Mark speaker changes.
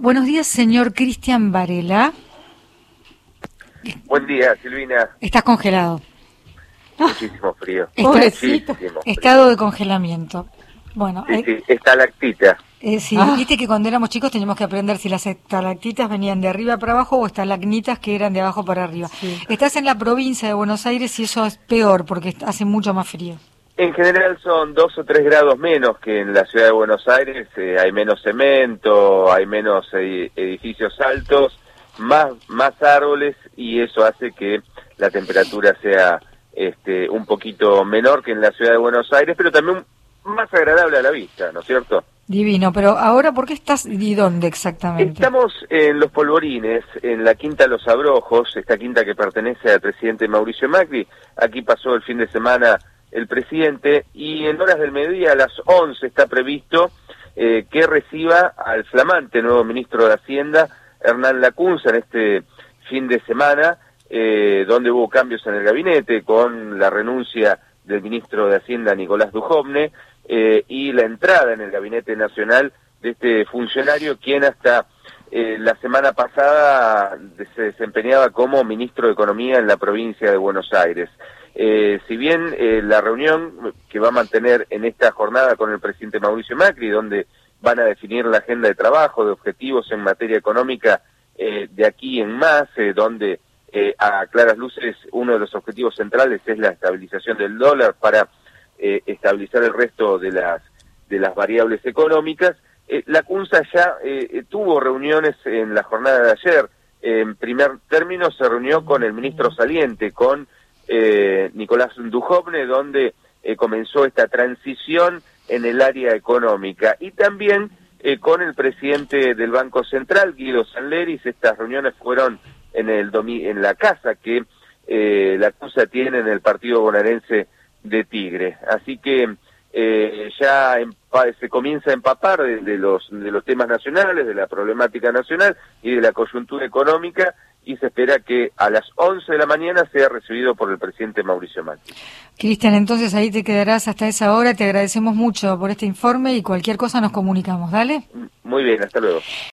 Speaker 1: Buenos días, señor Cristian Varela.
Speaker 2: Buen día, Silvina.
Speaker 1: Estás congelado.
Speaker 2: Muchísimo frío.
Speaker 1: Muchísimo
Speaker 2: frío.
Speaker 1: Estado de congelamiento. Bueno,
Speaker 2: Sí, estalactita.
Speaker 1: sí, viste que cuando éramos chicos teníamos que aprender si las estalactitas venían de arriba para abajo o estalagmitas que eran de abajo para arriba. Sí. Estás en la provincia de Buenos Aires y eso es peor porque hace mucho más frío.
Speaker 2: En general son 2 o 3 grados menos que en la ciudad de Buenos Aires. Hay menos cemento, hay menos edificios altos, más árboles, y eso hace que la temperatura sea un poquito menor que en la ciudad de Buenos Aires, pero también más agradable a la vista, ¿no es cierto?
Speaker 1: Divino, pero ahora, ¿por qué estás y dónde exactamente?
Speaker 2: Estamos en Los Polvorines, en la Quinta Los Abrojos, esta quinta que pertenece al presidente Mauricio Macri. Aquí pasó el fin de semana el presidente, y en horas del mediodía, a las 11, está previsto que reciba al flamante nuevo ministro de Hacienda, Hernán Lacunza, en este fin de semana, donde hubo cambios en el gabinete, con la renuncia del ministro de Hacienda, Nicolás Dujovne, y la entrada en el gabinete nacional de este funcionario, quien hasta la semana pasada se desempeñaba como ministro de Economía en la provincia de Buenos Aires. Si bien la reunión que va a mantener en esta jornada con el presidente Mauricio Macri, donde van a definir la agenda de trabajo, de objetivos en materia económica de aquí en más, donde a claras luces uno de los objetivos centrales es la estabilización del dólar para estabilizar el resto de las variables económicas. Lacunza ya tuvo reuniones en la jornada de ayer. En primer término se reunió con el ministro saliente, con Nicolás Dujovne, donde comenzó esta transición en el área económica, y también con el presidente del Banco Central, Guido Sanleris. Estas reuniones fueron en la casa que Lacunza tiene en el partido bonaerense de Tigre. Así que ya se comienza a empapar de los temas nacionales, de la problemática nacional y de la coyuntura económica, y se espera que a las 11 de la mañana sea recibido por el presidente Mauricio Macri.
Speaker 1: Cristian, entonces ahí te quedarás hasta esa hora. Te agradecemos mucho por este informe y cualquier cosa nos comunicamos. ¿Dale?
Speaker 2: Muy bien, hasta luego.